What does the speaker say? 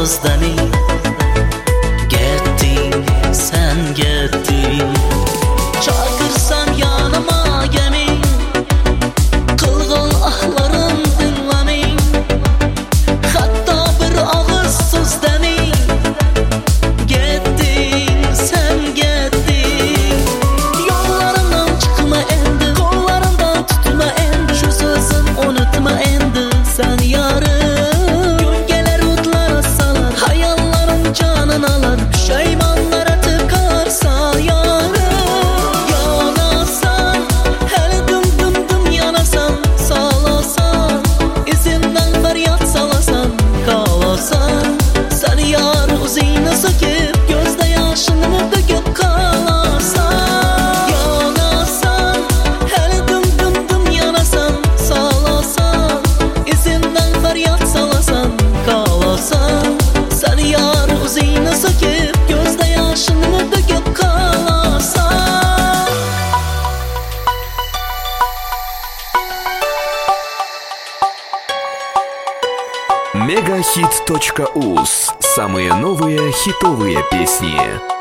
so'zdani. Getding, sen getding. Çağırsam yanıma gelmeyin, kılgın ahlarım dinlemeyin. Hatta bir ağız söz demeyin. Getding, sen getding. Yollarımdan çıkma endi, kollarımdan tutma endi. Şu sözüm unutma endi, sen yarım. Gölgeler utlara salar, hayallerim canın alır. Şeymanlara tıkarsa yarım. Yanasan, hele dım dım dım yanasan. Sağlasan, izinden feryat salasan. Kalasan, sen yar uzayını söküp gözde yaşını döküp kalasan. Yanasan, hele dım dım dım yanasan. Sağlasan, izinden feryat salasan. Kalasan, sen yar uzayını söküp gözde yaşını döküp kalasan. Мегахит.уз. Самые новые хитовые песни.